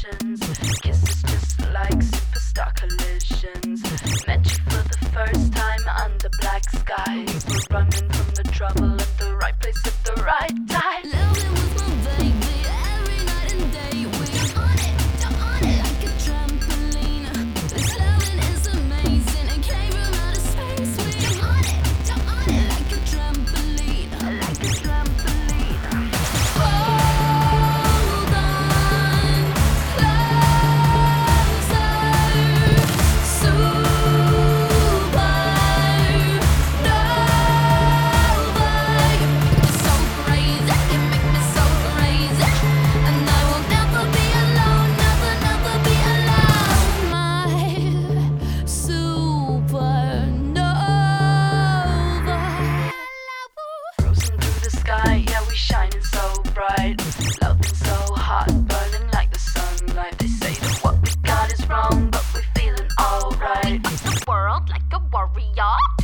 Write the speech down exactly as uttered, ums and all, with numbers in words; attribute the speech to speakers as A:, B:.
A: visions. Kisses just like superstar collisions. Met you for the first time under black skies. We're running from the trouble at the right place at the right time.
B: Loving with my baby every night and day. We're on it, jump on it like a trampoline. This loving is amazing, it came from outer space. We're on it, jump on it like a trampoline, like a trampoline. Hold on, closer, supernova. So crazy, you make me so crazy, and I will never be alone, never, never be alone. My supernova.
A: Cruising through the sky, yeah, we shining so bright. Loving so hot, burning like the sunlight. They say that what we got is wrong, but we're feeling alright.
B: The world like a warrior.